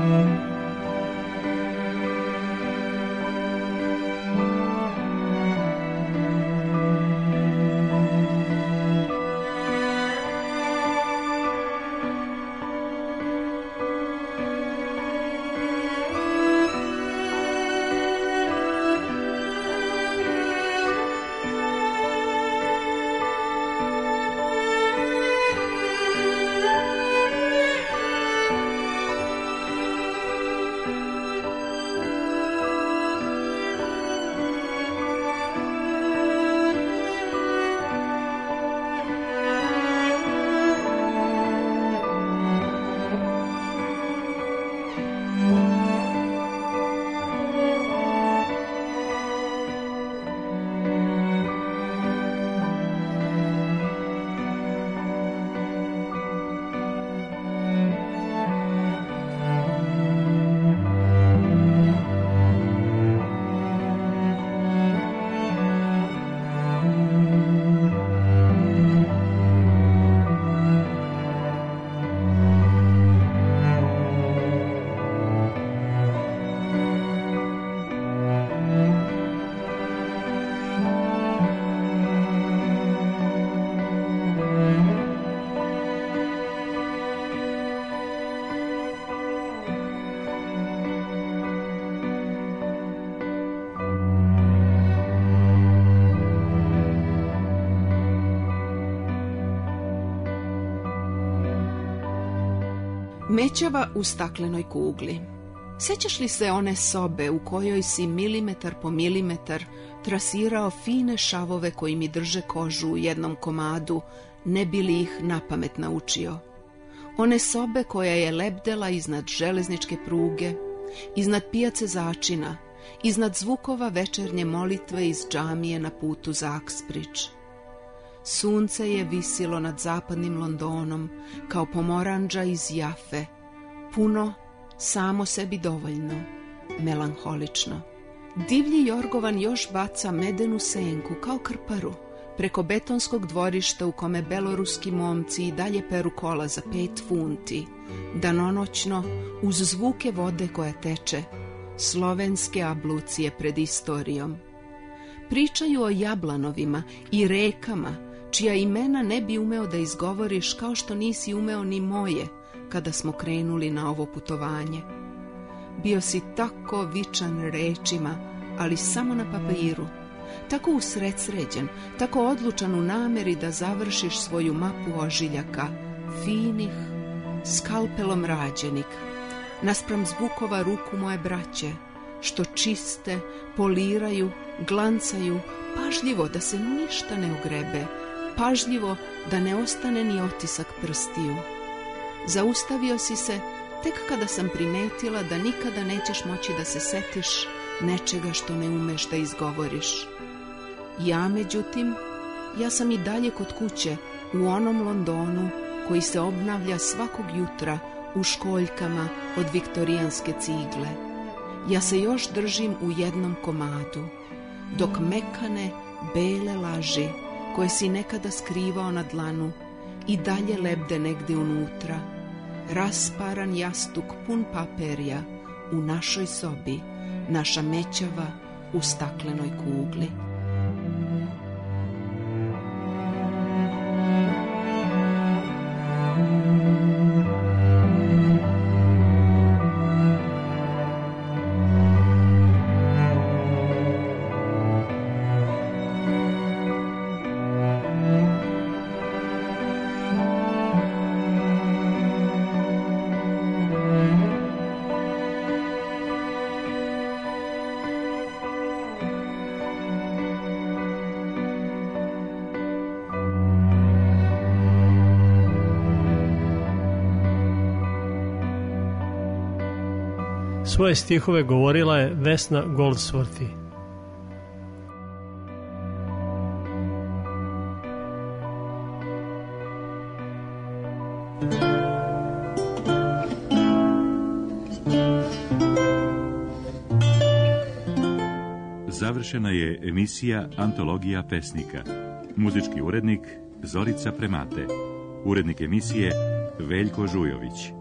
Mećava u staklenoj kugli. Sjećaš li se one sobe u kojoj si milimetar po milimetar trasirao fine šavove koji mi drže kožu u jednom komadu, ne bi li ih napamet naučio? One sobe koja je lebdela iznad železničke pruge, iznad pijace začina, iznad zvukova večernje molitve iz džamije na putu za Uxbridge. Sunce je visilo nad zapadnim Londonom kao pomoranđa iz Jafe, puno, samo sebi dovoljno, melanholično. Divlji jorgovan još baca medenu senku kao krparu preko betonskog dvorišta u kome beloruski momci i dalje peru kola za 5 funti, danonoćno uz zvuke vode koja teče, slovenske ablucije pred istorijom. Pričaju o jablanovima i rekama, čija imena ne bi umeo da izgovoriš kao što nisi umeo ni moje kada smo krenuli na ovo putovanje. Bio si tako vičan rečima, ali samo na papiru, tako usredsređen, tako odlučan u nameri da završiš svoju mapu ožiljaka, finih, skalpelom rađenih, naspram zvukova ruku moje braće, što čiste, poliraju, glancaju, pažljivo da se ništa ne ugrebe, pažljivo da ne ostane ni otisak prstiju. Zaustavio si se tek kada sam primetila da nikada nećeš moći da se setiš nečega što ne umeš da izgovoriš. Ja, međutim, ja sam i dalje kod kuće, u onom Londonu koji se obnavlja svakog jutra u školjkama od viktorijanske cigle. Ja se još držim u jednom komadu, dok mekane, bele laži, koje si nekada skrivao na dlanu, i dalje lebde negde unutra. Rasparan jastuk pun paperja u našoj sobi, naša mećava u staklenoj kugli. Svoje stihove govorila je Vesna Goldsworthy. Završena je emisija Antologija pesnika. Muzički urednik Zorica Premate. Urednik emisije Veljko Žujović.